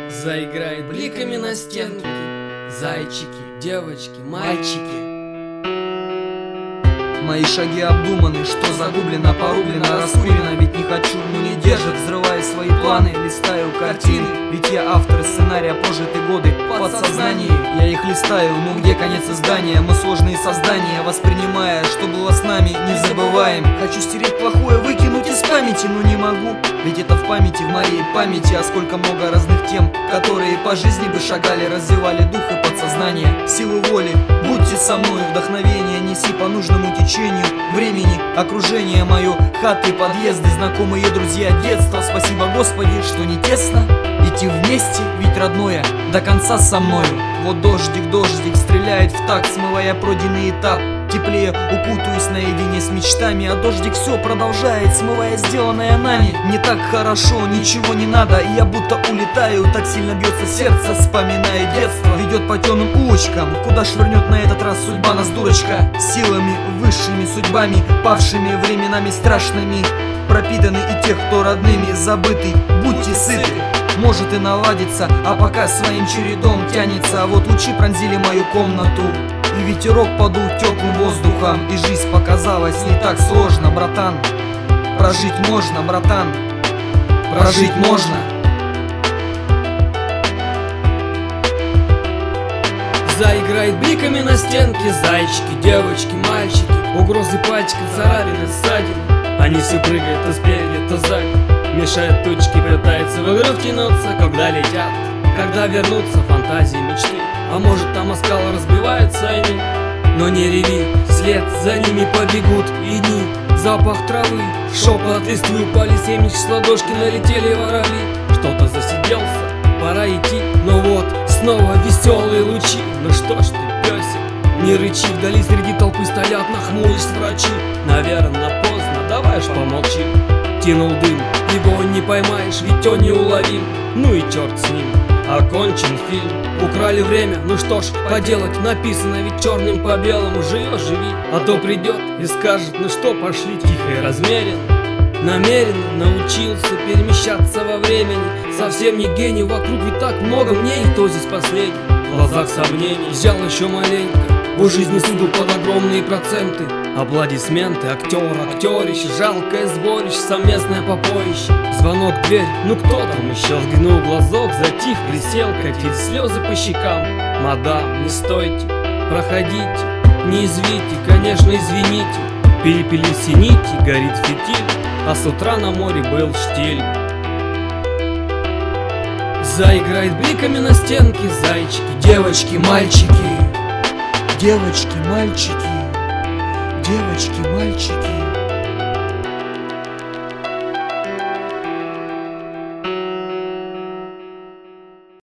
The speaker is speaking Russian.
Заиграет бликами на стенке зайчики, девочки, мальчики. Мои шаги обдуманы, что загублено, порублено, раскурено. Ведь не хочу, но не держит, взрывая свои планы. Листаю картины, ведь я автор сценария. Прожитые годы в подсознании, я их листаю. Ну где конец издания? Мы сложные создания, воспринимая, что было с нами, не забываем. Хочу стереть плохое, выкинуть из памяти, но не могу. Ведь это в памяти, в моей памяти. А сколько много разных тем, которые по жизни бы шагали, развивали дух и подсознание. Силу воли, будьте со мной, вдохновение неси по нужному течению времени. Окружение мое, хаты, подъезды, знакомые друзья детства. Спасибо, Господи, что не тесно идти вместе, ведь родное до конца со мною. Вот дождик, дождик стреляет в такт, смывая пройденный этап. Теплее укутаюсь наедине с мечтами, а дождик все продолжает, смывая сделанное нами. Не так хорошо, ничего не надо, и я будто улетаю. Так сильно бьется сердце, вспоминая детство. Ведет по темным улочкам, куда швырнет на этот раз судьба нас, дурочка. Силами высшими, судьбами павшими, временами страшными пропитаны и тех, кто родными забытый. Будьте сыты, может и наладится, а пока своим чередом тянется. А вот лучи пронзили мою комнату, и ветерок подул теплым воздухом, и жизнь показалась не так сложно, братан. Прожить можно, братан, прожить можно. Заиграет бликами на стенке зайчики, девочки, мальчики. Угрозы пальчиков, царапины, ссадины. Они все прыгают то спереди, то сзади. Мешают точки, пытаются в игру втянуться. Когда летят, когда вернутся фантазии, мечты. А может там оскал разбиваются они. Но не реви, след за ними побегут и дни. Запах травы, шепот листвы, упали семечки с ладошки, налетели воробьи. Что-то засиделся, пора идти. Но вот снова веселые лучи. Ну что ж ты, песик, не рычи. Вдали среди толпы стоят, нахмурясь врачи. Наверное, поздно, давай ж помолчи. Тянул дым, его не поймаешь, ведь он неуловим. Ну и черт с ним, окончен фильм. Украли время, ну что ж поделать, написано ведь черным по белому. Живешь, живи, а то придет и скажет: ну что, пошли. Тихо и размеренно, намеренно научился перемещаться во времени. Совсем не гений, вокруг ведь так много мнений. Кто здесь последний? В глазах сомнений. Взял еще маленько, у жизни суду под огромные проценты. Аплодисменты, актерище, жалкое сборище, совместное попоище. Звонок в дверь, ну кто там еще? Взглянул в глазок, затих, присел, катить слезы по щекам. Мадам, не стойте, проходите, не извите, конечно, извините. Перепили все нити, горит фитиль, а с утра на море был штиль. Заиграет бликами на стенке зайчики, девочки, мальчики. Девочки, мальчики, девочки, мальчики.